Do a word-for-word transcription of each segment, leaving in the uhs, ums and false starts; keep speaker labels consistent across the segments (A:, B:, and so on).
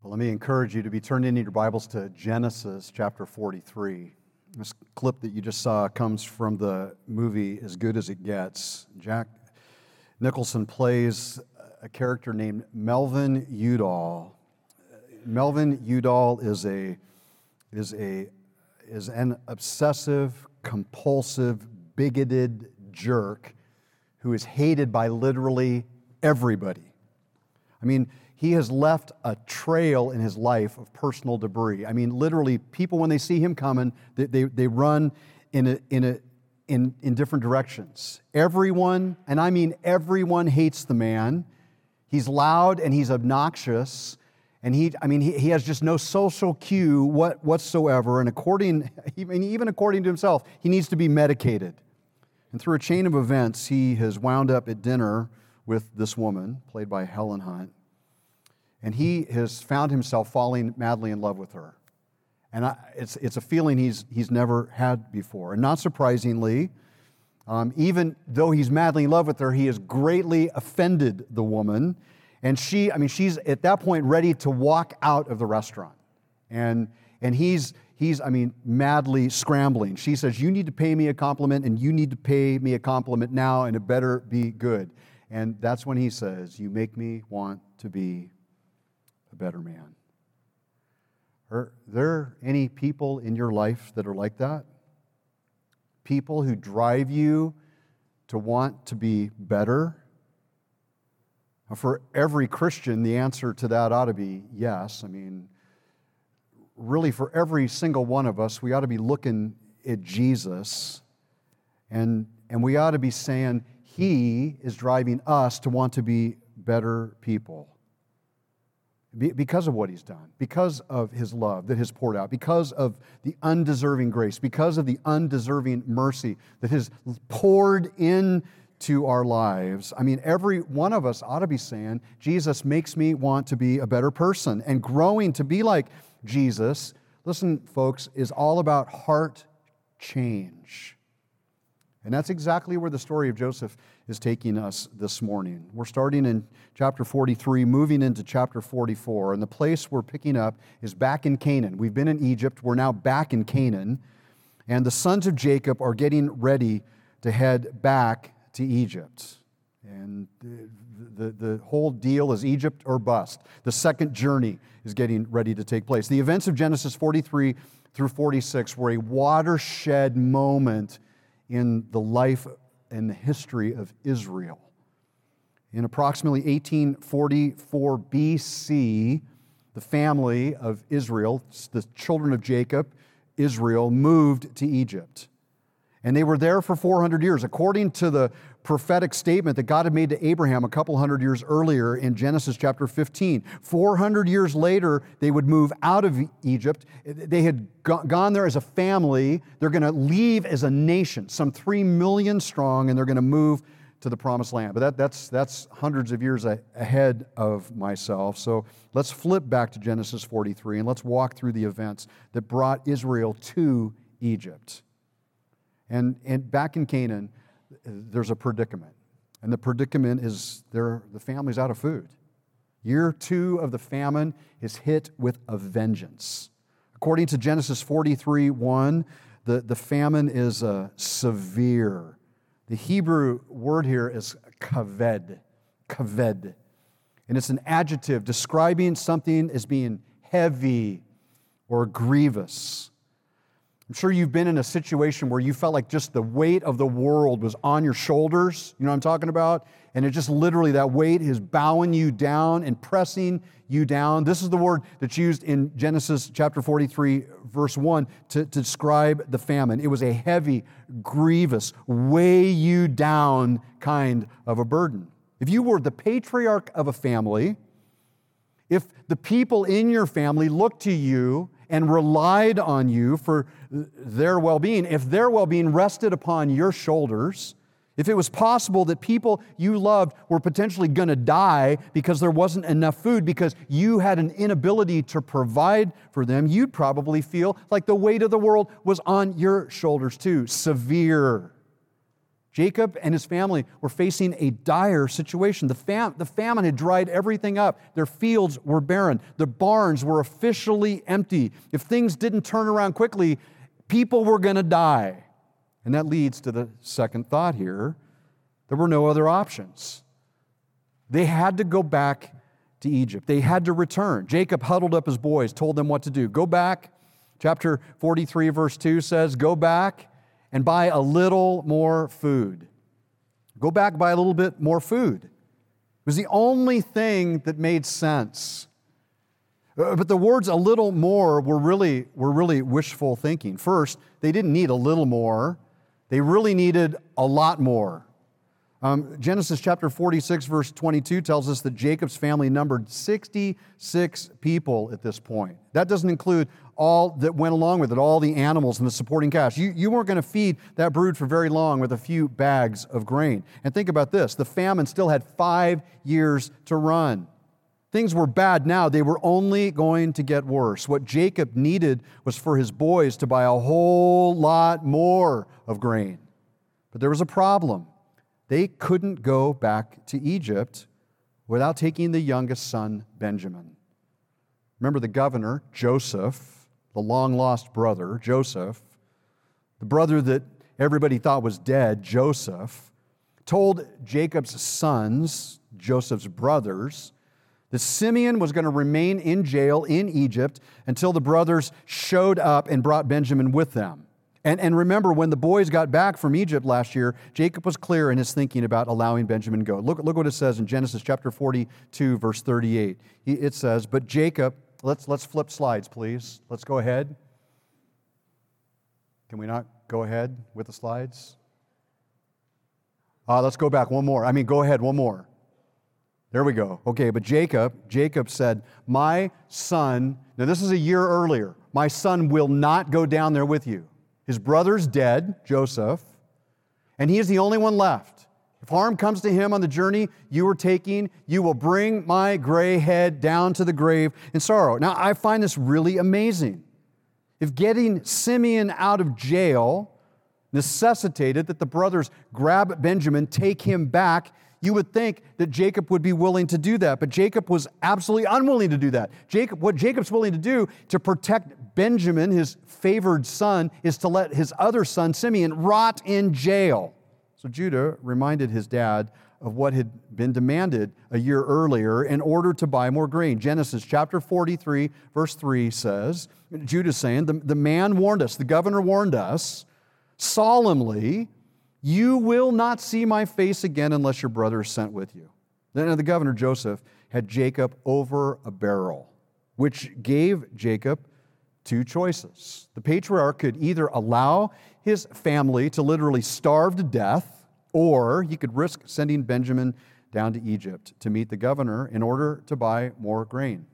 A: Well, let me encourage you to be turned in your Bibles to Genesis chapter forty-three. This clip that you just saw comes from the movie As Good as It Gets. Jack Nicholson plays a character named Melvin Udall. Melvin Udall is a is a is an obsessive, compulsive, bigoted jerk who is hated by literally everybody. I mean, he has left a trail in his life of personal debris. I mean, literally, people, when they see him coming, they, they, they run in, a, in, a, in, in different directions. Everyone, and I mean everyone, hates the man. He's loud and he's obnoxious. And he, I mean, he, he has just no social cue what, whatsoever. And according, even, even according to himself, he needs to be medicated. And through a chain of events, he has wound up at dinner with this woman, played by Helen Hunt. And he has found himself falling madly in love with her. And I, it's, it's a feeling he's, he's never had before. And not surprisingly, um, even though he's madly in love with her, he has greatly offended the woman. And she, I mean, she's at that point ready to walk out of the restaurant. And, and he's, he's, I mean, madly scrambling. She says, you need to pay me a compliment, and you need to pay me a compliment now, and it better be good. And that's when he says, you make me want to be a better man. Are there any people in your life that are like that? People who drive you to want to be better? For every Christian, the answer to that ought to be yes. I mean, really, for every single one of us, we ought to be looking at Jesus, and, and we ought to be saying, He is driving us to want to be better people. Because of what He's done, because of His love that has poured out, because of the undeserving grace, because of the undeserving mercy that has poured into our lives. I mean, every one of us ought to be saying, Jesus makes me want to be a better person. And growing to be like Jesus, listen, folks, is all about heart change. And that's exactly where the story of Joseph is taking us this morning. We're starting in chapter forty-three, moving into chapter forty-four, and the place we're picking up is back in Canaan. We've been in Egypt, we're now back in Canaan, and the sons of Jacob are getting ready to head back to Egypt. And the, the, the whole deal is Egypt or bust. The second journey is getting ready to take place. The events of Genesis forty-three through forty-six were a watershed moment in the life and the history of Israel. In approximately eighteen forty-four B C, the family of Israel, the children of Jacob, Israel, moved to Egypt. And they were there for four hundred years. According to the prophetic statement that God had made to Abraham a couple hundred years earlier in Genesis chapter fifteen. four hundred years later, they would move out of Egypt. They had gone there as a family. They're going to leave as a nation, some three million strong, and they're going to move to the promised land. But that, that's, that's hundreds of years ahead of myself. So let's flip back to Genesis forty-three, and let's walk through the events that brought Israel to Egypt. And, and back in Canaan, there's a predicament. And the predicament is the family's out of food. Year two of the famine is hit with a vengeance. According to Genesis forty-three one, the, the famine is uh, severe. The Hebrew word here is kaved, kaved. And it's an adjective describing something as being heavy or grievous. I'm sure you've been in a situation where you felt like just the weight of the world was on your shoulders. You know what I'm talking about? And it just literally, that weight is bowing you down and pressing you down. This is the word that's used in Genesis chapter forty-three, verse one, to, to describe the famine. It was a heavy, grievous, weigh you down kind of a burden. If you were the patriarch of a family, if the people in your family looked to you and relied on you for their well-being, if their well-being rested upon your shoulders, if it was possible that people you loved were potentially going to die because there wasn't enough food, because you had an inability to provide for them, you'd probably feel like the weight of the world was on your shoulders too. Severe, Jacob and his family were facing a dire situation. The, fam- the famine had dried everything up. Their fields were barren. The barns were officially empty. If things didn't turn around quickly, people were going to die. And that leads to the second thought here. There were no other options. They had to go back to Egypt. They had to return. Jacob huddled up his boys, told them what to do. Go back. Chapter forty-three, verse two says, go back and buy a little more food. Go back, buy a little bit more food. It was the only thing that made sense. Uh, But the words a little more were really, were really wishful thinking. First, they didn't need a little more. They really needed a lot more. Um, Genesis chapter forty-six, verse twenty-two tells us that Jacob's family numbered sixty-six people at this point. That doesn't include all that went along with it, all the animals and the supporting cast. You, you weren't going to feed that brood for very long with a few bags of grain. And think about this, the famine still had five years to run. Things were bad now. They were only going to get worse. What Jacob needed was for his boys to buy a whole lot more of grain. But there was a problem. They couldn't go back to Egypt without taking the youngest son, Benjamin. Remember the governor, Joseph, the long-lost brother, Joseph, the brother that everybody thought was dead, Joseph, told Jacob's sons, Joseph's brothers, that Simeon was going to remain in jail in Egypt until the brothers showed up and brought Benjamin with them. And, and remember, when the boys got back from Egypt last year, Jacob was clear in his thinking about allowing Benjamin to go. Look, look what it says in Genesis chapter forty-two, verse thirty-eight. He, it says, but Jacob, let's, let's flip slides, please. Let's go ahead. Can we not go ahead with the slides? Uh, let's go back one more. I mean, go ahead, one more. There we go. Okay, but Jacob, Jacob said, my son, now this is a year earlier, my son will not go down there with you. His brother's dead, Joseph, and he is the only one left. If harm comes to him on the journey you are taking, you will bring my gray head down to the grave in sorrow. Now, I find this really amazing. If getting Simeon out of jail necessitated that the brothers grab Benjamin, take him back, you would think that Jacob would be willing to do that, but Jacob was absolutely unwilling to do that. Jacob, what Jacob's willing to do to protect Benjamin, his favored son, is to let his other son, Simeon, rot in jail. So Judah reminded his dad of what had been demanded a year earlier in order to buy more grain. Genesis chapter forty-three, verse three says, Judah's saying, the, the man warned us, the governor warned us solemnly, you will not see my face again unless your brother is sent with you. Then the governor, Joseph, had Jacob over a barrel, which gave Jacob two choices. The patriarch could either allow his family to literally starve to death, or he could risk sending Benjamin down to Egypt to meet the governor in order to buy more grain.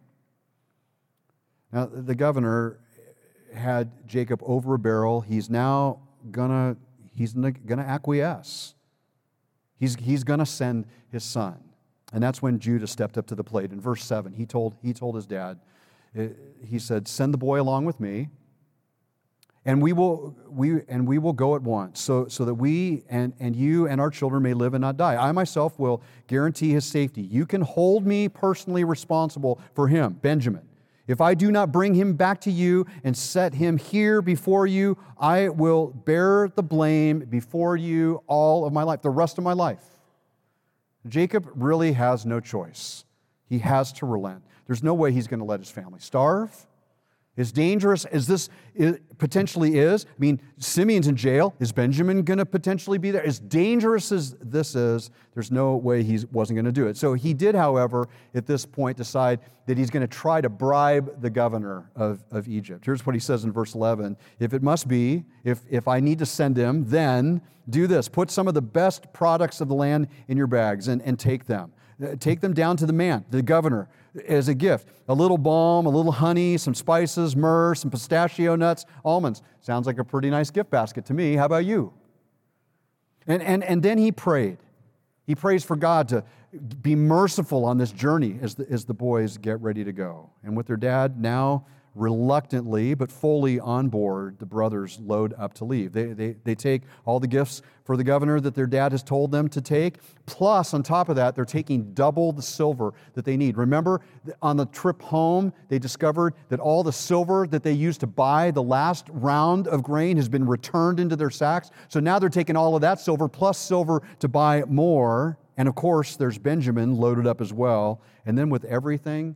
A: Now, the governor had Jacob over a barrel. He's now gonna He's going to acquiesce. He's, he's going to send his son. And that's when Judah stepped up to the plate. In verse seven, he told, he told his dad, he said, send the boy along with me, and we will, we, and we will go at once, so, so that we and, and you and our children may live and not die. I myself will guarantee his safety. You can hold me personally responsible for him, Benjamin. If I do not bring him back to you and set him here before you, I will bear the blame before you all of my life, the rest of my life. Jacob really has no choice. He has to relent. There's no way he's going to let his family starve. As dangerous as this potentially is, I mean, Simeon's in jail. Is Benjamin going to potentially be there? As dangerous as this is, there's no way he wasn't going to do it. So he did, however, at this point decide that he's going to try to bribe the governor of, of Egypt. Here's what he says in verse eleven. If it must be, if, if I need to send him, then do this. Put some of the best products of the land in your bags and, and take them. Take them down to the man, the governor, as a gift. A little balm, a little honey, some spices, myrrh, some pistachio nuts, almonds. Sounds like a pretty nice gift basket to me. How about you? And, and, and then he prayed. He prays for God to be merciful on this journey as the, as the boys get ready to go. And with their dad now reluctantly but fully on board, the brothers load up to leave. They, they, they take all the gifts for the governor that their dad has told them to take, plus on top of that, they're taking double the silver that they need. Remember, on the trip home, they discovered that all the silver that they used to buy the last round of grain has been returned into their sacks. So now they're taking all of that silver plus silver to buy more. And of course, there's Benjamin loaded up as well. And then with everything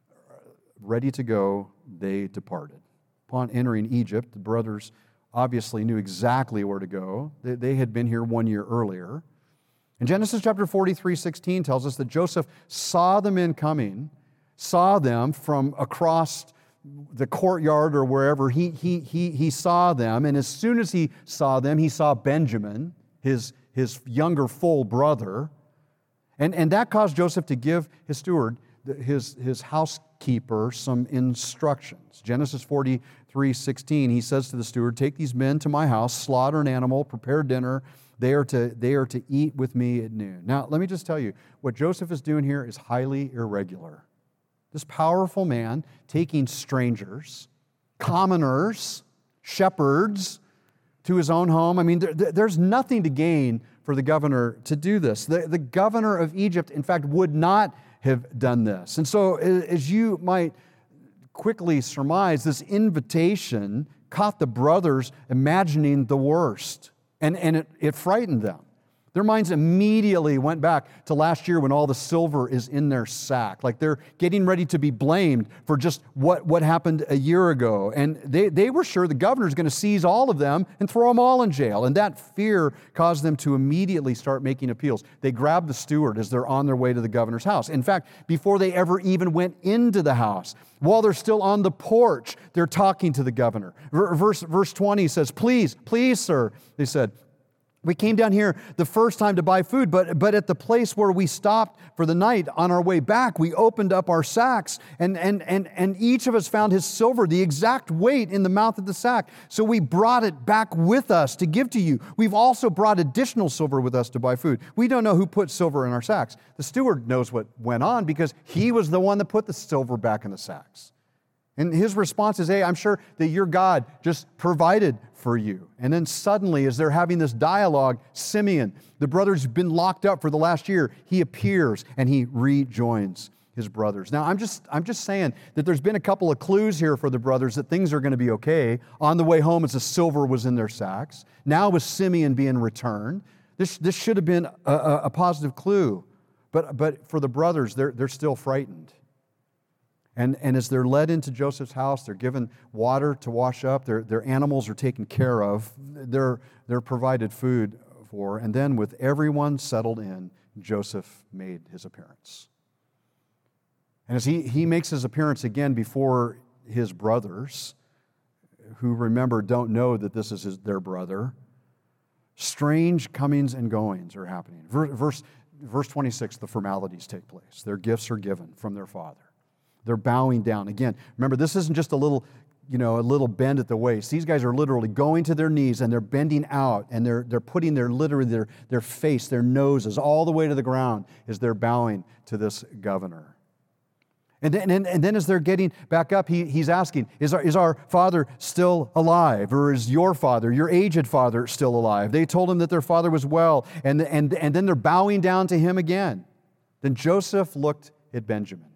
A: ready to go, they departed. Upon entering Egypt, the brothers obviously knew exactly where to go. They, they had been here one year earlier. And Genesis chapter forty-three, sixteen tells us that Joseph saw the men coming, saw them from across the courtyard or wherever. He, he, he, he saw them, and as soon as he saw them, he saw Benjamin, his, his younger full brother. And, and that caused Joseph to give his steward, his, his housekeeper, some instructions. Genesis forty-three, sixteen, he says to the steward, "Take these men to my house, slaughter an animal, prepare dinner. They are to, they are to eat with me at noon." Now, let me just tell you, what Joseph is doing here is highly irregular. This powerful man taking strangers, commoners, shepherds to his own home. I mean, there, there's nothing to gain for the governor to do this. The, the governor of Egypt, in fact, would not have done this. And so, as you might quickly surmise, this invitation caught the brothers imagining the worst, and, and it, it frightened them. Their minds immediately went back to last year when all the silver is in their sack. Like they're getting ready to be blamed for just what, what happened a year ago. And they, they were sure the governor's going to seize all of them and throw them all in jail. And that fear caused them to immediately start making appeals. They grabbed the steward as they're on their way to the governor's house. In fact, before they ever even went into the house, while they're still on the porch, they're talking to the governor. Verse, verse twenty says, "Please, please, sir," they said, "we came down here the first time to buy food, but, but at the place where we stopped for the night on our way back, we opened up our sacks, and, and, and, and each of us found his silver, the exact weight in the mouth of the sack. So we brought it back with us to give to you. We've also brought additional silver with us to buy food. We don't know who put silver in our sacks." The steward knows what went on because he was the one that put the silver back in the sacks. And his response is, "Hey, I'm sure that your God just provided for you." And then suddenly, as they're having this dialogue, Simeon, the brother's been locked up for the last year, he appears and he rejoins his brothers. Now, I'm just, I'm just saying that there's been a couple of clues here for the brothers that things are going to be okay. On the way home, as the silver was in their sacks. Now with Simeon being returned, this, this should have been a, a, a positive clue. But, but for the brothers, they're, they're still frightened. And, and as they're led into Joseph's house, they're given water to wash up, their, their animals are taken care of, they're, they're provided food for, and then with everyone settled in, Joseph made his appearance. And as he, he makes his appearance again before his brothers, who remember don't know that this is his, their brother, strange comings and goings are happening. Verse, verse twenty-six, the formalities take place. Their gifts are given from their father. They're bowing down. Again, remember, this isn't just a little, you know, a little bend at the waist. These guys are literally going to their knees and they're bending out and they're, they're putting their, literally their, their face, their noses all the way to the ground as they're bowing to this governor. And then, and, and then as they're getting back up, he, he's asking, is our, is our father still alive? Or is your father, your aged father, still alive? They told him that their father was well, and, and, and then they're bowing down to him again. Then Joseph looked at Benjamin.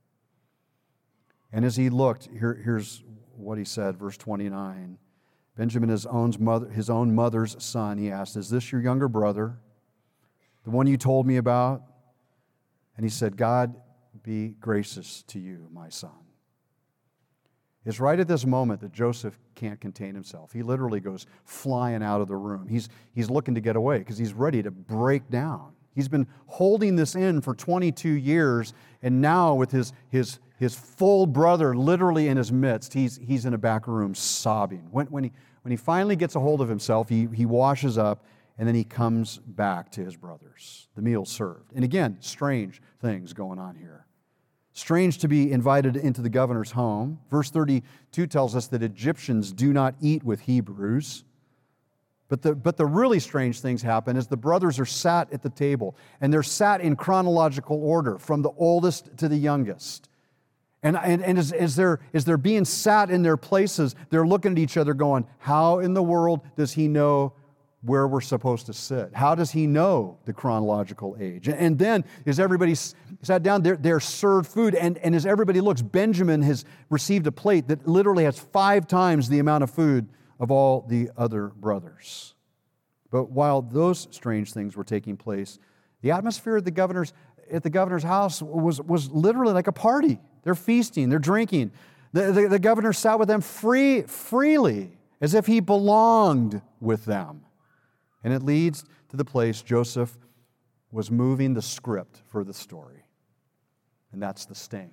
A: And as he looked, here, here's what he said, verse twenty-nine. Benjamin, his own, mother, his own mother's son, he asked, "Is this your younger brother, the one you told me about?" And he said, "God be gracious to you, my son." It's right at this moment that Joseph can't contain himself. He literally goes flying out of the room. He's, he's looking to get away because he's ready to break down. He's been holding this in for twenty-two years, and now with his, his, his full brother literally in his midst, he's, he's in a back room sobbing. When, when, he, when he finally gets a hold of himself, he, he washes up, and then he comes back to his brothers. The meal's served. And again, strange things going on here. Strange to be invited into the governor's home. Verse thirty-two tells us that Egyptians do not eat with Hebrews. But the, but the really strange things happen as the brothers are sat at the table, and they're sat in chronological order from the oldest to the youngest. And, and, and as, as, they're, as they're being sat in their places, they're looking at each other going, how in the world does he know where we're supposed to sit? How does he know the chronological age? And, and then, as everybody sat down, they're, they're served food. And, and as everybody looks, Benjamin has received a plate that literally has five times the amount of food of all the other brothers. But while those strange things were taking place, the atmosphere at the governor's, at the governor's house was, was literally like a party. They're feasting, they're drinking. The, the, the governor sat with them free, freely, as if he belonged with them. And it leads to the place Joseph was moving the script for the story. And that's the sting.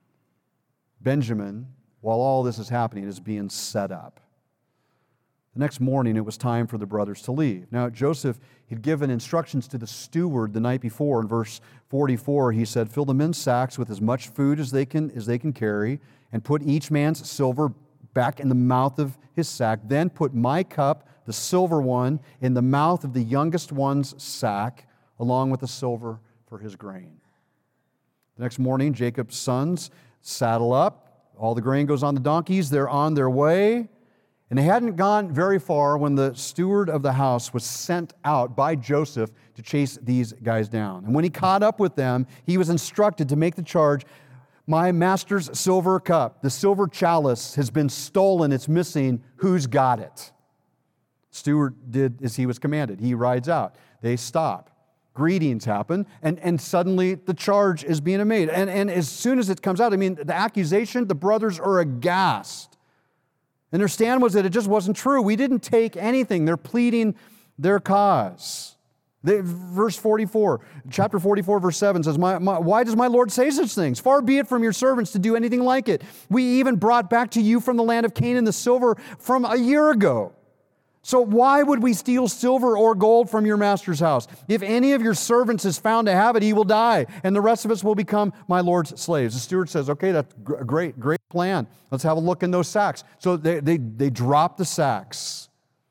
A: Benjamin, while all this is happening, is being set up. The next morning, it was time for the brothers to leave. Now, Joseph had given instructions to the steward the night before. In verse forty-four, he said, fill the men's sacks with as much food as they can, as they can carry, and put each man's silver back in the mouth of his sack. Then put my cup, the silver one, in the mouth of the youngest one's sack, along with the silver for his grain. The next morning, Jacob's sons saddle up. All the grain goes on the donkeys. They're on their way. And they hadn't gone very far when the steward of the house was sent out by Joseph to chase these guys down. And when he caught up with them, he was instructed to make the charge, my master's silver cup, the silver chalice, has been stolen. It's missing. Who's got it? Steward did as he was commanded. He rides out. They stop. Greetings happen, and, and suddenly the charge is being made. And, and as soon as it comes out, I mean, the accusation, the brothers are aghast. And their stand was that it just wasn't true. We didn't take anything. They're pleading their cause. They, verse forty-four, chapter forty-four, verse seven says, my, my, why does my Lord say such things? Far be it from your servants to do anything like it. We even brought back to you from the land of Canaan the silver from a year ago. So why would we steal silver or gold from your master's house? If any of your servants is found to have it, he will die, and the rest of us will become my Lord's slaves. The steward says, okay, that's a great, great plan. Let's have a look in those sacks. So they, they, they drop the sacks,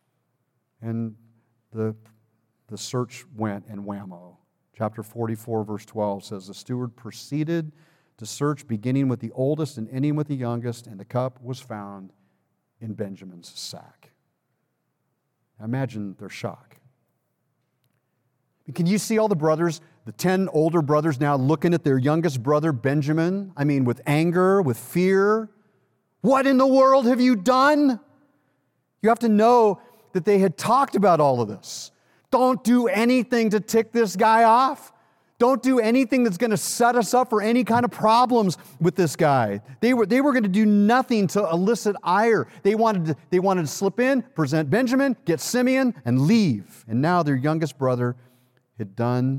A: and the, the search went and whammo. Chapter forty-four, verse twelve says, the steward proceeded to search, beginning with the oldest and ending with the youngest, and the cup was found in Benjamin's sack. Imagine their shock. Can you see all the brothers, the ten older brothers now looking at their youngest brother, Benjamin? I mean, with anger, with fear. What in the world have you done? You have to know that they had talked about all of this. Don't do anything to tick this guy off. Don't do anything that's going to set us up for any kind of problems with this guy. They were, they were going to do nothing to elicit ire. They wanted to, they wanted to slip in, present Benjamin, get Simeon, and leave. And now their youngest brother had done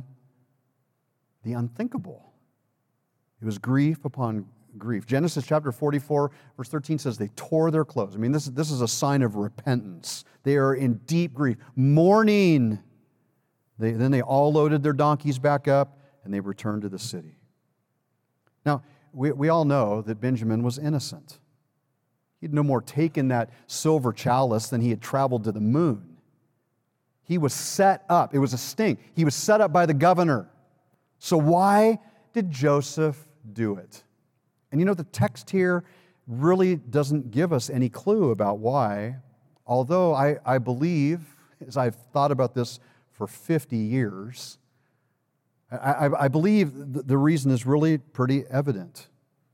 A: the unthinkable. It was grief upon grief. Genesis chapter forty-four, verse thirteen says they tore their clothes. I mean, this, this is a sign of repentance. They are in deep grief, mourning. They, then they all loaded their donkeys back up, and they returned to the city. Now, we, we all know that Benjamin was innocent. He'd no more taken that silver chalice than he had traveled to the moon. He was set up. It was a sting. He was set up by the governor. So why did Joseph do it? And you know, the text here really doesn't give us any clue about why, although I, I believe, as I've thought about this for fifty years, I, I, I believe the reason is really pretty evident.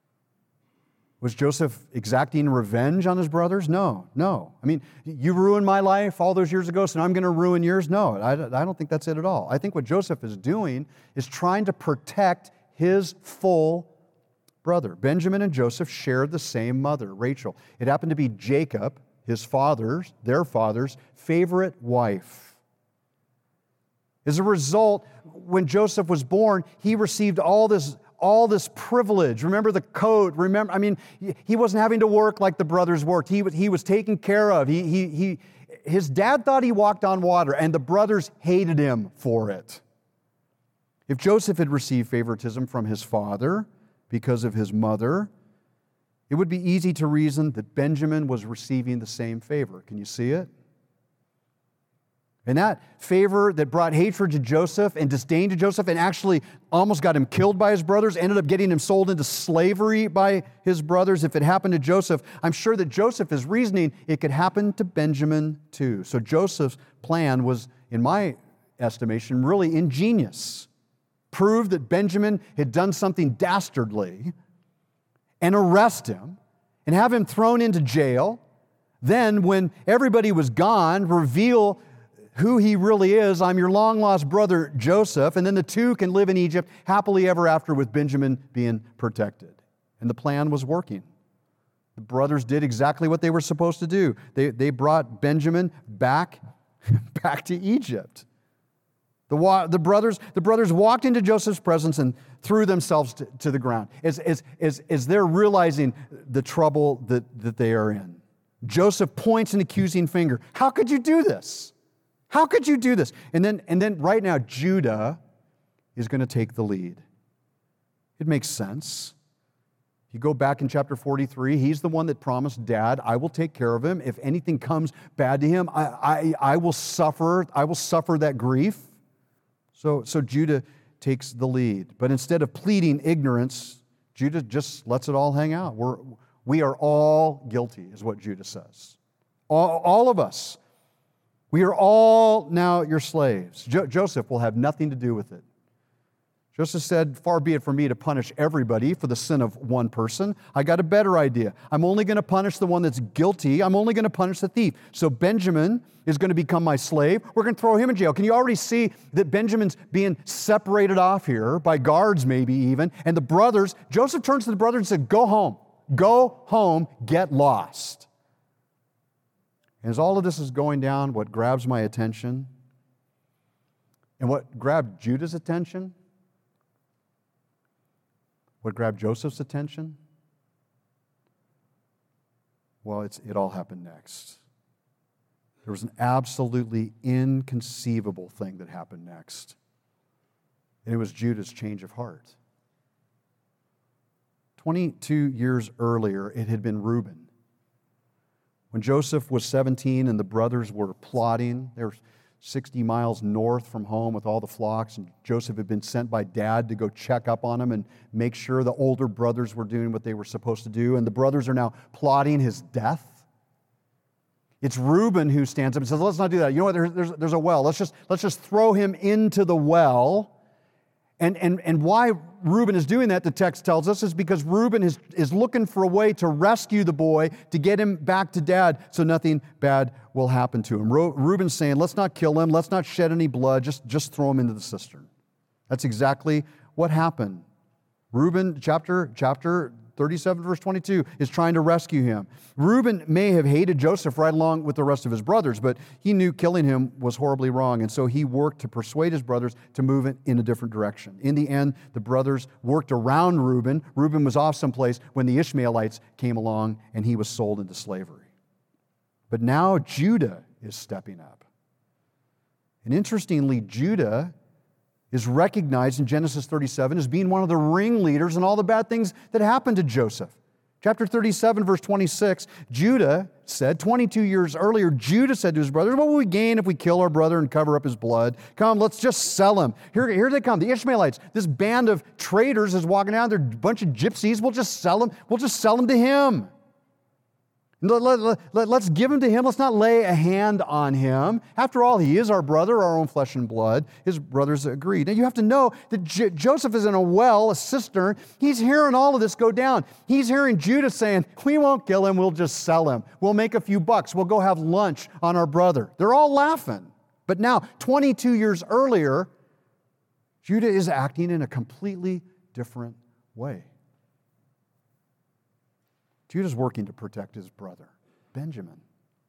A: Was Joseph exacting revenge on his brothers? No, no. I mean, you ruined my life all those years ago, so now I'm going to ruin yours? No, I, I don't think that's it at all. I think what Joseph is doing is trying to protect his full brother. Benjamin and Joseph shared the same mother, Rachel. It happened to be Jacob, his father's, their father's favorite wife. As a result, when Joseph was born, he received all this, all this privilege. Remember the coat. Remember, I mean, he wasn't having to work like the brothers worked. He was, he was taken care of. He, he, he, his dad thought he walked on water, and the brothers hated him for it. If Joseph had received favoritism from his father because of his mother, it would be easy to reason that Benjamin was receiving the same favor. Can you see it? And that favor that brought hatred to Joseph and disdain to Joseph and actually almost got him killed by his brothers, ended up getting him sold into slavery by his brothers. If it happened to Joseph, I'm sure that Joseph is reasoning it could happen to Benjamin too. So Joseph's plan was, in my estimation, really ingenious. Prove that Benjamin had done something dastardly and arrest him and have him thrown into jail. Then, when everybody was gone, reveal who he really is. I'm your long-lost brother, Joseph. And then the two can live in Egypt happily ever after with Benjamin being protected. And the plan was working. The brothers did exactly what they were supposed to do. They, they brought Benjamin back, back to Egypt. The, the, brothers, the brothers walked into Joseph's presence and threw themselves to, to the ground as, as, as, as they're realizing the trouble that, that they are in. Joseph points an accusing finger. How could you do this? How could you do this? And then, and then right now, Judah is going to take the lead. It makes sense. If you go back in chapter forty-three, he's the one that promised Dad, I will take care of him. If anything comes bad to him, I, I, I will suffer, I will suffer that grief. So, so Judah takes the lead. But instead of pleading ignorance, Judah just lets it all hang out. We're, we are all guilty, is what Judah says. All, all of us. We are all now your slaves. Jo- Joseph will have nothing to do with it. Joseph said, far be it from me to punish everybody for the sin of one person. I got a better idea. I'm only going to punish the one that's guilty. I'm only going to punish the thief. So Benjamin is going to become my slave. We're going to throw him in jail. Can you already see that Benjamin's being separated off here by guards maybe even? And the brothers, Joseph turns to the brothers and said, go home. Go home. Get lost. And as all of this is going down, what grabs my attention and what grabbed Judah's attention, what grabbed Joseph's attention, well, it's, it all happened next. There was an absolutely inconceivable thing that happened next. And it was Judah's change of heart. twenty-two years earlier, it had been Reuben. When Joseph was seventeen and the brothers were plotting, they were sixty miles north from home with all the flocks, and Joseph had been sent by Dad to go check up on them and make sure the older brothers were doing what they were supposed to do, and the brothers are now plotting his death. It's Reuben who stands up and says, let's not do that. You know what, there's, there's, there's a well. Let's just, let's just throw him into the well. And, and, and why Reuben is doing that, the text tells us, is because Reuben is, is looking for a way to rescue the boy, to get him back to Dad so nothing bad will happen to him. Reuben's saying, let's not kill him, let's not shed any blood, just, just throw him into the cistern. That's exactly what happened. Reuben, chapter, chapter thirty-seven, verse twenty-two, is trying to rescue him. Reuben may have hated Joseph right along with the rest of his brothers, but he knew killing him was horribly wrong, and so he worked to persuade his brothers to move it in a different direction. In the end, the brothers worked around Reuben. Reuben was off someplace when the Ishmaelites came along, and he was sold into slavery. But now Judah is stepping up. And interestingly, Judah is recognized in Genesis thirty-seven as being one of the ringleaders in all the bad things that happened to Joseph. Chapter thirty-seven, verse twenty-six, Judah said, twenty-two years earlier, Judah said to his brothers, what will we gain if we kill our brother and cover up his blood? Come, let's just sell him. Here, here they come, the Ishmaelites. This band of traitors is walking down. They're a bunch of gypsies. We'll just sell him. We'll just sell him to him. Let, let, let, let's give him to him. Let's not lay a hand on him. After all, he is our brother, our own flesh and blood. His brothers agreed. Now, you have to know that J- Joseph is in a well, a cistern. He's hearing all of this go down. He's hearing Judah saying, we won't kill him. We'll just sell him. We'll make a few bucks. We'll go have lunch on our brother. They're all laughing. But now, twenty-two years earlier, Judah is acting in a completely different way. Judah's working to protect his brother, Benjamin.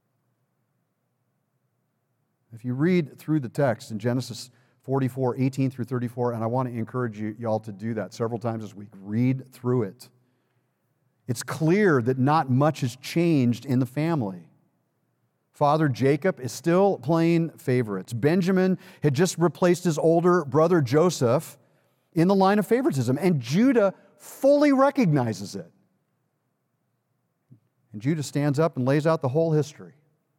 A: If you read through the text in Genesis forty-four, eighteen through thirty-four, and I want to encourage you y'all to do that several times this week, read through it. It's clear that not much has changed in the family. Father Jacob is still playing favorites. Benjamin had just replaced his older brother Joseph in the line of favoritism, and Judah fully recognizes it. And Judah stands up and lays out the whole history.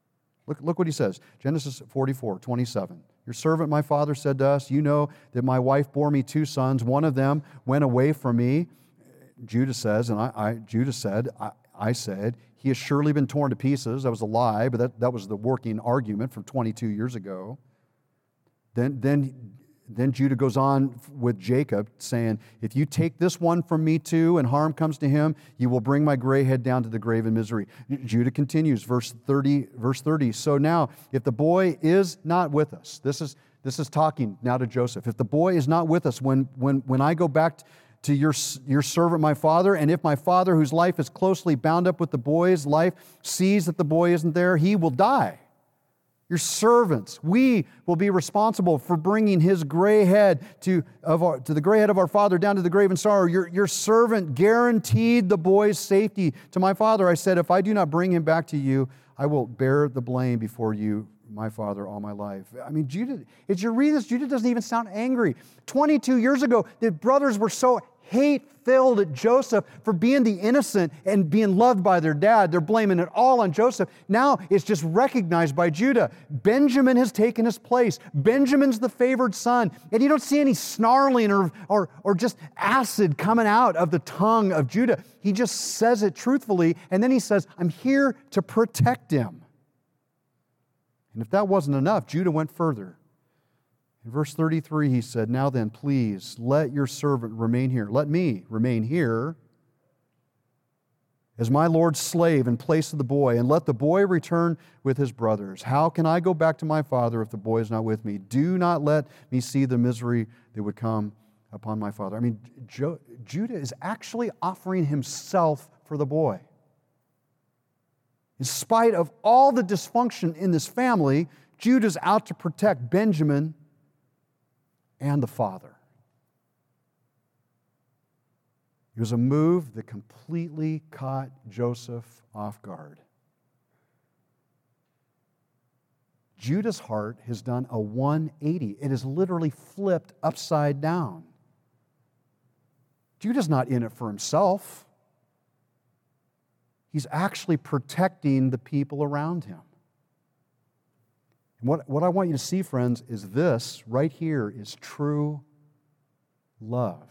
A: Look, look what he says. Genesis forty-four, twenty-seven. Your servant, my father, said to us, you know that my wife bore me two sons. One of them went away from me. Judah says, and I, I Judah said, I, I said, he has surely been torn to pieces. That was a lie, but that, that was the working argument from twenty-two years ago. Then, then, then Judah goes on with Jacob, saying, if you take this one from me too, and harm comes to him, you will bring my gray head down to the grave in misery. Judah continues, verse thirty, verse thirty. So now, if the boy is not with us, this is this is talking now to Joseph. If the boy is not with us when when when I go back to your, your servant, my father, and if my father, whose life is closely bound up with the boy's life, sees that the boy isn't there, he will die. Your servants, we will be responsible for bringing his gray head to, of our, to the gray head of our father down to the grave in sorrow. Your, your servant guaranteed the boy's safety to my father. I said, if I do not bring him back to you, I will bear the blame before you, my father, all my life. I mean, Judah, as you read this, Judah doesn't even sound angry. twenty-two years ago, the brothers were so hate-filled at Joseph for being the innocent and being loved by their dad. They're blaming it all on Joseph. Now it's just recognized by Judah. Benjamin has taken his place. Benjamin's the favored son. And you don't see any snarling or, or, or just acid coming out of the tongue of Judah. He just says it truthfully, and then he says, I'm here to protect him. And if that wasn't enough, Judah went further. In verse thirty-three, he said, now then, please, let your servant remain here. Let me remain here as my Lord's slave in place of the boy, and let the boy return with his brothers. How can I go back to my father if the boy is not with me? Do not let me see the misery that would come upon my father. I mean, Jo- Judah is actually offering himself for the boy. In spite of all the dysfunction in this family, Judah's out to protect Benjamin and the father. It was a move that completely caught Joseph off guard. Judah's heart has done a one eighty. It has literally flipped upside down. Judah's not in it for himself. He's actually protecting the people around him. And what, what I want you to see, friends, is this right here is true love.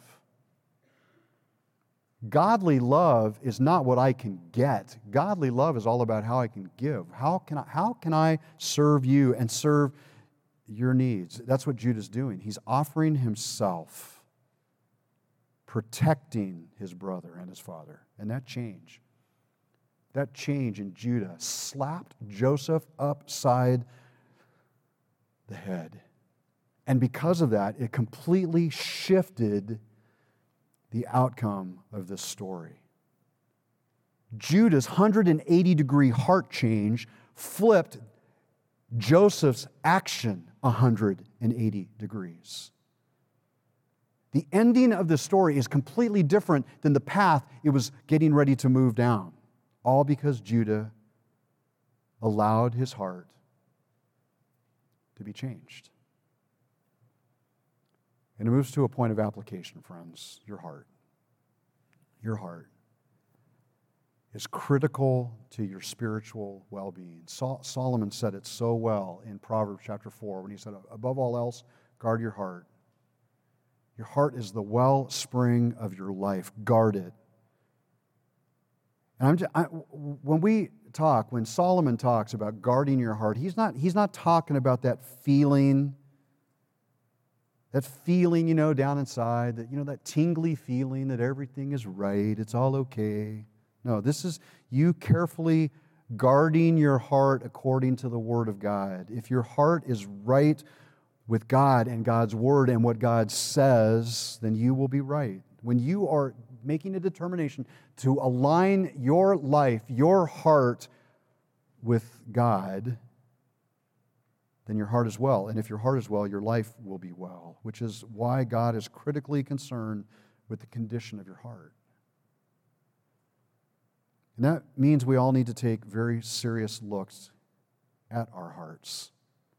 A: Godly love is not what I can get. Godly love is all about how I can give. How can I, how can I serve you and serve your needs? That's what Judah's doing. He's offering himself, protecting his brother and his father. And that change, that change in Judah slapped Joseph upside the head. And because of that, it completely shifted the outcome of this story. Judah's one hundred eighty degree heart change flipped Joseph's action one hundred eighty degrees. The ending of this story is completely different than the path it was getting ready to move down. All because Judah allowed his heart to be changed. And it moves to a point of application, friends. Your heart. Your heart is critical to your spiritual well-being. Sol- Solomon said it so well in Proverbs chapter four when he said, above all else, guard your heart. Your heart is the wellspring of your life. Guard it. And I'm just, I, when we talk, when Solomon talks about guarding your heart, he's not, he's not talking about that feeling, that feeling, you know, down inside, that, you know, that tingly feeling that everything is right, it's all okay. No, this is you carefully guarding your heart according to the Word of God. If your heart is right with God and God's Word and what God says, then you will be right. When you are making a determination to align your life, your heart with God, then your heart is well. And if your heart is well, your life will be well, which is why God is critically concerned with the condition of your heart. And that means we all need to take very serious looks at our hearts.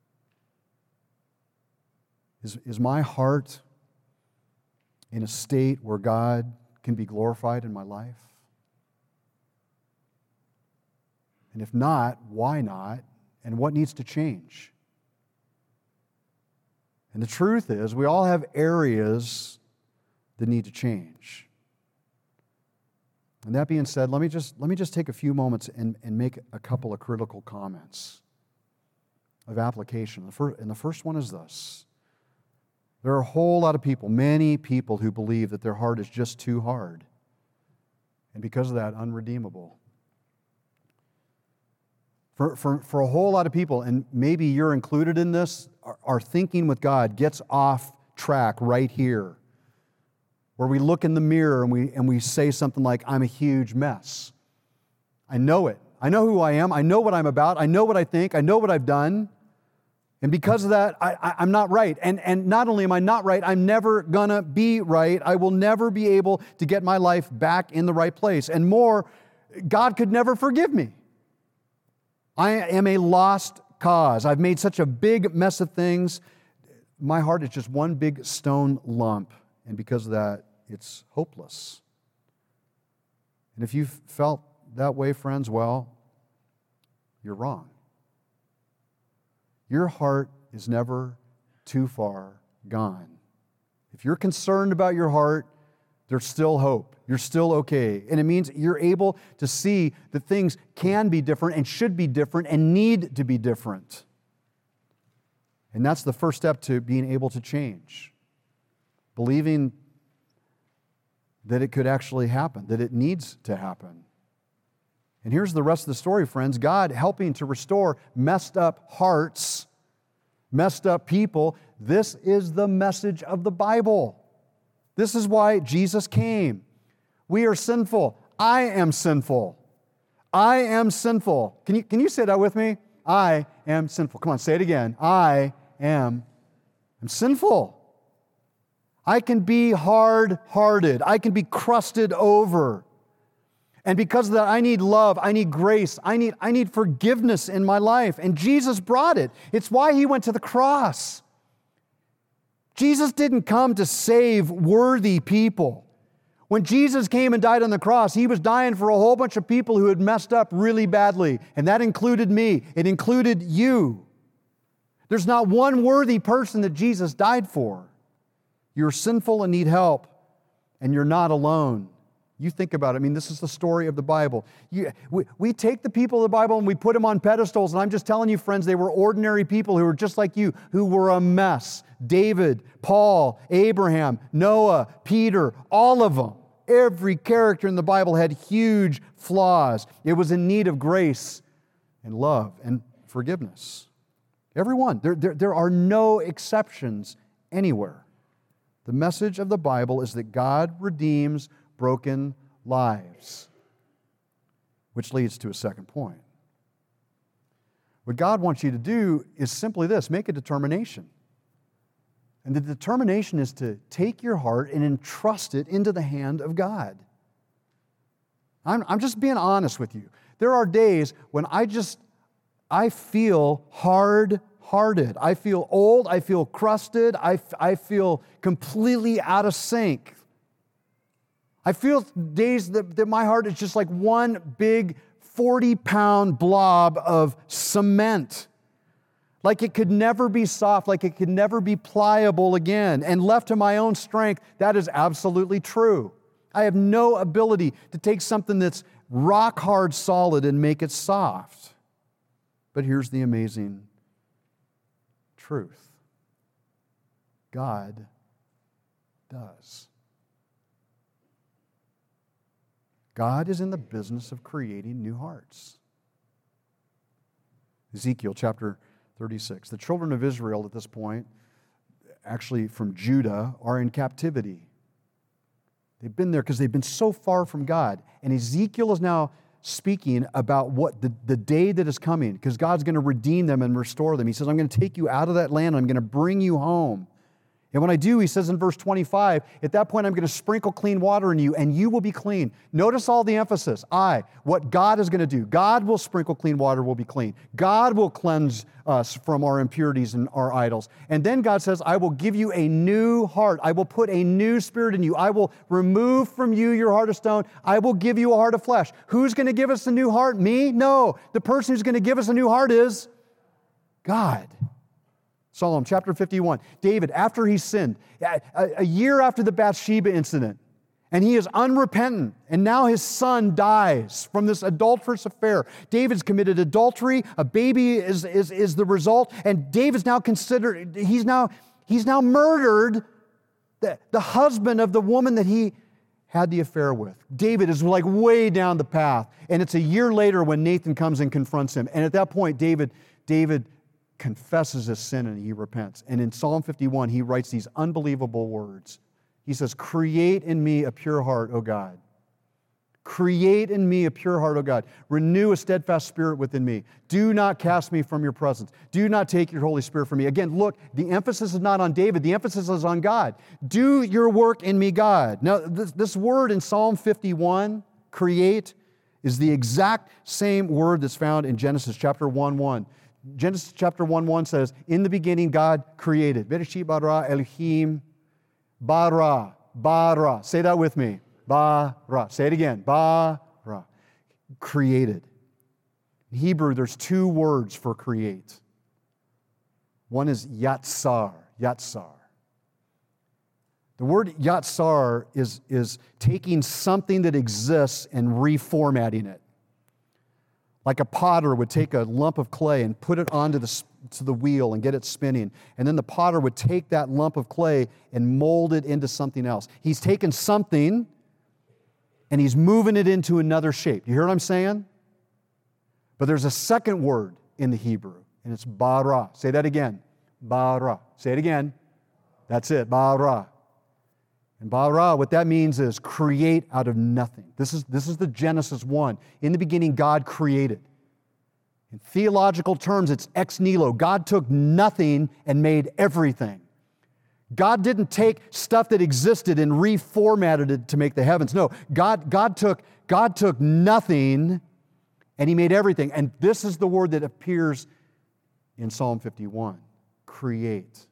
A: Is, is my heart in a state where God can be glorified in my life? And if not, why not? and what needs to change. And the truth is, we all have areas that need to change. And that being said, let me just, let me just take a few moments and, and make a couple of critical comments of application. The first, and the first one is this. There are a whole lot of people, many people, who believe that their heart is just too hard, and because of that, unredeemable. For, for, for a whole lot of people, and maybe you're included in this, our, our thinking with God gets off track right here, where we look in the mirror and we, and we say something like, I'm a huge mess. I know it. I know who I am. I know what I'm about. I know what I think. I know what I've done. And because of that, I, I, I'm not right. And, and not only am I not right, I'm never gonna be right. I will never be able to get my life back in the right place. And more, God could never forgive me. I am a lost cause. I've made such a big mess of things. My heart is just one big stone lump. And because of that, it's hopeless. And if you've felt that way, friends, well, you're wrong. Your heart is never too far gone. If you're concerned about your heart, there's still hope. You're still okay. And it means you're able to see that things can be different and should be different and need to be different. And that's the first step to being able to change. Believing that it could actually happen, that it needs to happen. And here's the rest of the story, friends. God helping to restore messed up hearts, messed up people. This is the message of the Bible. This is why Jesus came. We are sinful. I am sinful. I am sinful. Can you, can you say that with me? I am sinful. Come on, say it again. I am I'm sinful. I can be hard-hearted. I can be crusted over. And because of that, I need love, I need grace, I need, I need forgiveness in my life. And Jesus brought it. It's why He went to the cross. Jesus didn't come to save worthy people. When Jesus came and died on the cross, He was dying for a whole bunch of people who had messed up really badly. And that included me. It included you. There's not one worthy person that Jesus died for. You're sinful and need help, and you're not alone. You think about it. I mean, this is the story of the Bible. You, we, we take the people of the Bible and we put them on pedestals, and I'm just telling you, friends, they were ordinary people who were just like you, who were a mess. David, Paul, Abraham, Noah, Peter, all of them. Every character in the Bible had huge flaws. It was in need of grace and love and forgiveness. Everyone. There, there, there are no exceptions anywhere. The message of the Bible is that God redeems broken lives, which leads to a second point. What God wants you to do is simply this: make a determination. And the determination is to take your heart and entrust it into the hand of God. I'm, I'm just being honest with you. There are days when I just, I feel hard-hearted. I feel old. I feel crusted. I, I feel completely out of sync. I feel days that, that my heart is just like one big forty-pound blob of cement. Like it could never be soft, like it could never be pliable again. And left to my own strength, that is absolutely true. I have no ability to take something that's rock hard solid and make it soft. But here's the amazing truth. God does. God is in the business of creating new hearts. Ezekiel chapter thirty-six. The children of Israel at this point, actually from Judah, are in captivity. They've been there because they've been so far from God. And Ezekiel is now speaking about what the, the day that is coming, because God's going to redeem them and restore them. He says, I'm going to take you out of that land and I'm going to bring you home. And when I do, he says in verse twenty-five, at that point I'm going to sprinkle clean water in you and you will be clean. Notice all the emphasis. I, what God is going to do. God will sprinkle clean water, will be clean. God will cleanse us from our impurities and our idols. And then God says, I will give you a new heart. I will put a new spirit in you. I will remove from you your heart of stone. I will give you a heart of flesh. Who's going to give us a new heart? Me? No. The person who's going to give us a new heart is God. Psalm chapter fifty-one. David, after he sinned, a, a year after the Bathsheba incident, and he is unrepentant, and now his son dies from this adulterous affair. David's committed adultery, a baby is, is, is the result, and David's now considered, he's now, he's now murdered the, the husband of the woman that he had the affair with. David is like way down the path, and it's a year later when Nathan comes and confronts him, and at that point, David, David confesses his sin and he repents. And in Psalm fifty-one, he writes these unbelievable words. He says, create in me a pure heart, O God. Create in me a pure heart, O God. Renew a steadfast spirit within me. Do not cast me from your presence. Do not take your Holy Spirit from me. Again, look, the emphasis is not on David. The emphasis is on God. Do your work in me, God. Now, this, this word in Psalm fifty-one, create, is the exact same word that's found in Genesis chapter one one. Genesis chapter one one says, in the beginning God created. Bereshit bara Elohim bara, bara. Say that with me. Bara. Say it again. Bara. Created. In Hebrew, there's two words for create. One is yatsar. Yatsar. The word yatsar is, is taking something that exists and reformatting it. Like a potter would take a lump of clay and put it onto the, to the wheel and get it spinning. And then the potter would take that lump of clay and mold it into something else. He's taken something and he's moving it into another shape. You hear what I'm saying? But there's a second word in the Hebrew, and it's bara. Say that again. Bara. Say it again. That's it. Bara. And bara, what that means is create out of nothing. This is, this is the Genesis one. In the beginning, God created. In theological terms, it's ex nihilo. God took nothing and made everything. God didn't take stuff that existed and reformatted it to make the heavens. No, God, God, took, God took nothing and He made everything. And this is the word that appears in Psalm fifty-one. Create.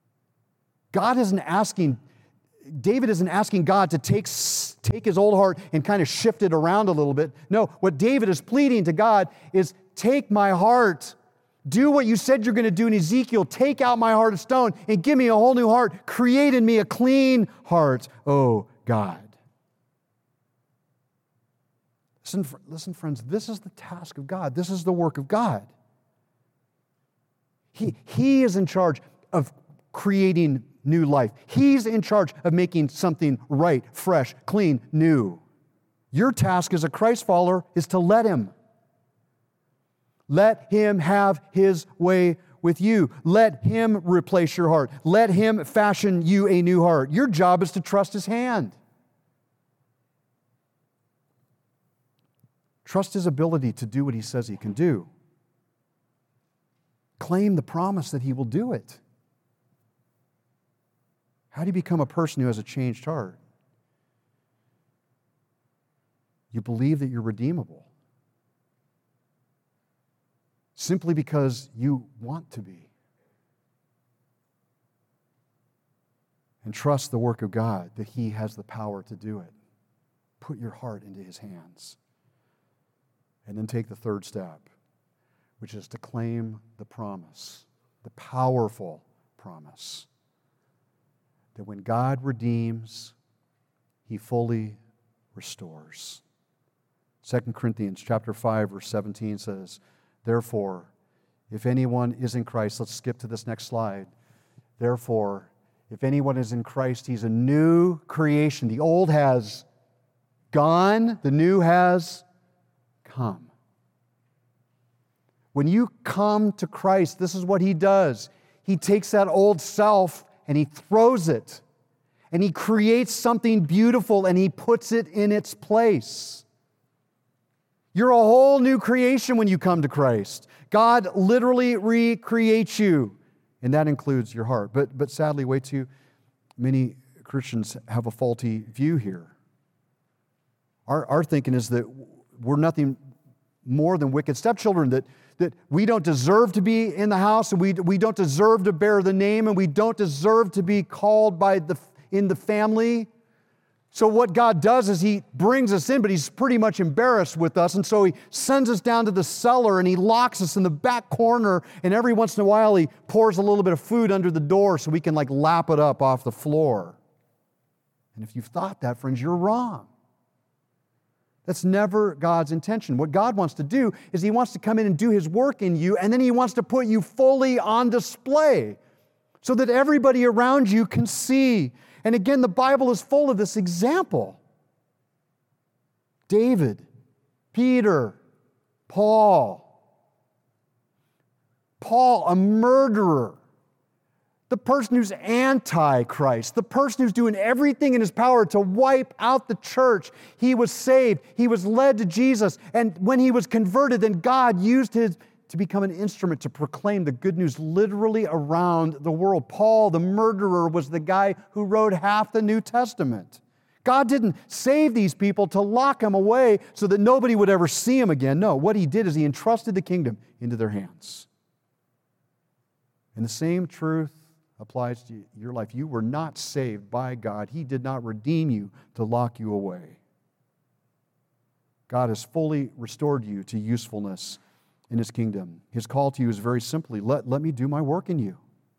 A: God isn't asking David isn't asking God to take, take his old heart and kind of shift it around a little bit. No, what David is pleading to God is, take my heart. Do what you said you're going to do in Ezekiel. Take out my heart of stone and give me a whole new heart. Create in me a clean heart, oh God. Listen, listen, friends, this is the task of God. This is the work of God. He, he is in charge of creating new life. He's in charge of making something right, fresh, clean, new. Your task as a Christ follower is to let Him. Let Him have His way with you. Let Him replace your heart. Let Him fashion you a new heart. Your job is to trust His hand. Trust His ability to do what He says He can do. Claim the promise that He will do it. How do you become a person who has a changed heart? You believe that you're redeemable. Simply because you want to be. And trust the work of God, that He has the power to do it. Put your heart into His hands. And then take the third step, which is to claim the promise, the powerful promise, that when God redeems, He fully restores. Second Corinthians chapter five, verse seventeen says, therefore, if anyone is in Christ, let's skip to this next slide. Therefore, if anyone is in Christ, he's a new creation. The old has gone, the new has come. When you come to Christ, this is what He does. He takes that old self and He throws it, and He creates something beautiful and He puts it in its place. You're a whole new creation when you come to Christ. God literally recreates you, and that includes your heart. But, but sadly, way too many Christians have a faulty view here. Our, our thinking is that we're nothing more than wicked stepchildren, that, that we don't deserve to be in the house, and we, we don't deserve to bear the name, and we don't deserve to be called by the, in the family. So what God does is He brings us in, but He's pretty much embarrassed with us. And so He sends us down to the cellar and He locks us in the back corner. And every once in a while He pours a little bit of food under the door so we can like lap it up off the floor. And if you've thought that, friends, you're wrong. That's never God's intention. What God wants to do is He wants to come in and do His work in you, and then He wants to put you fully on display so that everybody around you can see. And again, the Bible is full of this example. David, Peter, Paul. Paul, a murderer. The person who's anti-Christ, the person who's doing everything in his power to wipe out the church. He was saved. He was led to Jesus. And when he was converted, then God used his to become an instrument to proclaim the good news literally around the world. Paul, the murderer, was the guy who wrote half the New Testament. God didn't save these people to lock them away so that nobody would ever see them again. No, what He did is He entrusted the kingdom into their hands. And the same truth applies to your life. You were not saved by God. He did not redeem you to lock you away. God has fully restored you to usefulness in His kingdom. His call to you is very simply, let, let me do my work in you.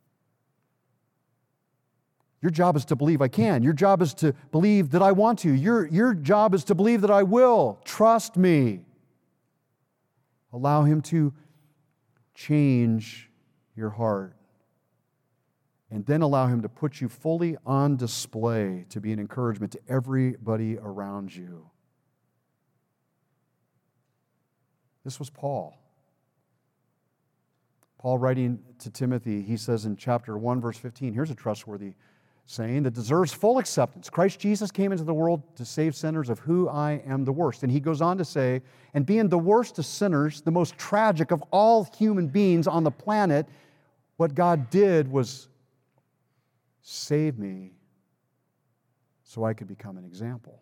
A: Your job is to believe I can. Your job is to believe that I want to. Your, your job is to believe that I will. Trust me. Allow Him to change your heart. And then allow Him to put you fully on display to be an encouragement to everybody around you. This was Paul. Paul writing to Timothy, he says in chapter one, verse fifteen, here's a trustworthy saying that deserves full acceptance. Christ Jesus came into the world to save sinners, of who I am the worst. And he goes on to say, and being the worst of sinners, the most tragic of all human beings on the planet, what God did was save me so I could become an example.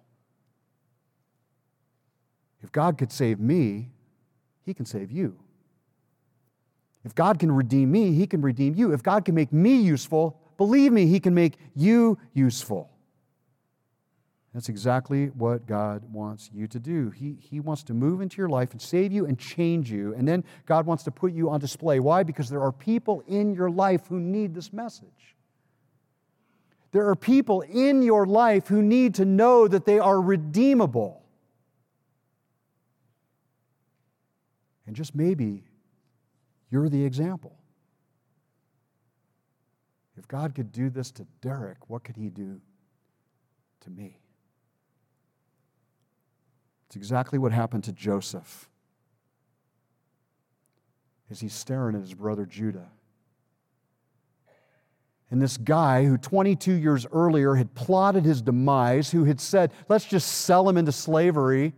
A: If God could save me, He can save you. If God can redeem me, He can redeem you. If God can make me useful, believe me, He can make you useful. That's exactly what God wants you to do. He, he wants to move into your life and save you and change you. And then God wants to put you on display. Why? Because there are people in your life who need this message. There are people in your life who need to know that they are redeemable. And just maybe you're the example. If God could do this to Derek, what could He do to me? It's exactly what happened to Joseph as he's staring at his brother Judah. And this guy who twenty-two years earlier had plotted his demise, who had said, let's just sell him into slavery.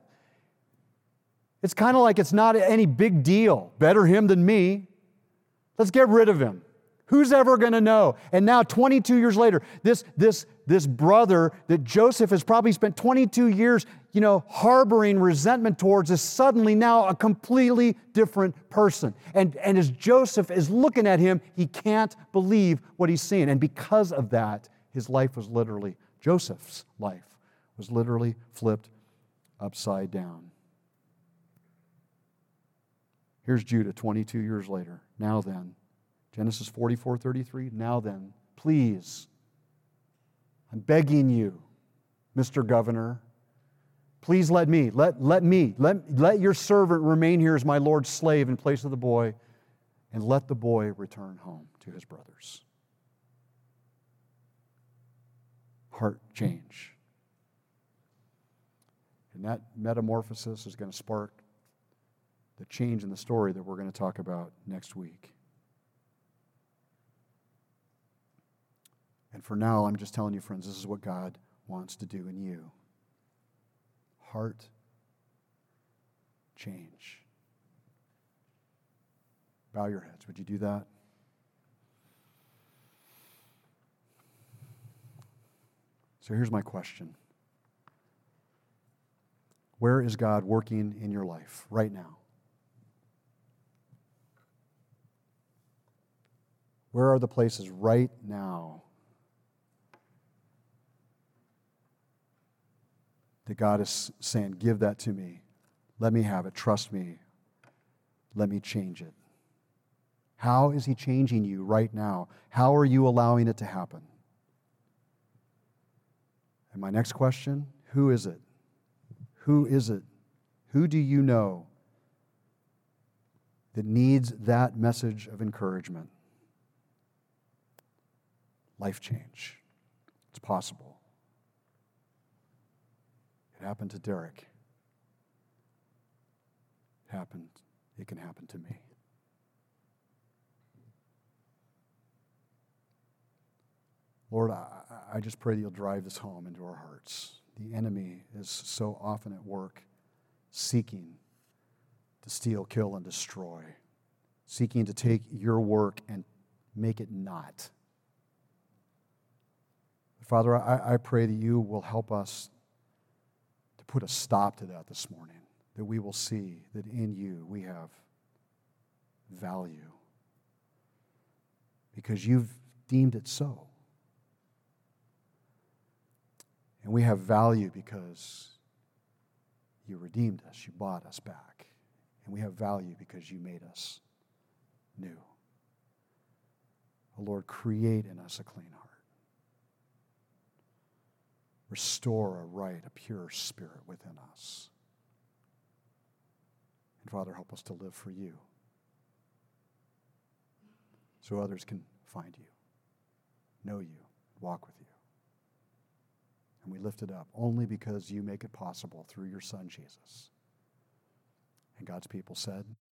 A: It's kind of like it's not any big deal. Better him than me. Let's get rid of him. Who's ever going to know? And now, twenty-two years later, this, this, this brother that Joseph has probably spent twenty-two years, you know, harboring resentment towards is suddenly now a completely different person. And, and as Joseph is looking at him, he can't believe what he's seeing. And because of that, his life was literally, Joseph's life was literally flipped upside down. Here's Judah twenty-two years later. Now then, Genesis forty-four thirty-three, now then, please, I'm begging you, Mister Governor, please let me, let, let me, let, let your servant remain here as my Lord's slave in place of the boy, and let the boy return home to his brothers. Heart change. And that metamorphosis is going to spark the change in the story that we're going to talk about next week. And for now, I'm just telling you, friends, this is what God wants to do in you. Heart change. Bow your heads. Would you do that? So here's my question. Where is God working in your life right now? Where are the places right now that God is saying, give that to me. Let me have it. Trust me. Let me change it. How is he changing you right now? How are you allowing it to happen? And my next question, who is it? Who is it? Who do you know that needs that message of encouragement? Life change. It's possible. It happened to Derek. It happened. It can happen to me. Lord, I, I just pray that you'll drive this home into our hearts. The enemy is so often at work seeking to steal, kill, and destroy, seeking to take your work and make it not. Father, I, I pray that you will help us to put a stop to that this morning, that we will see that in you we have value because you've deemed it so. And we have value because you redeemed us, you bought us back. And we have value because you made us new. Oh Lord, create in us a clean heart. Restore a right, a pure spirit within us. And Father, help us to live for you so others can find you, know you, walk with you. And we lift it up only because you make it possible through your Son, Jesus. And God's people said,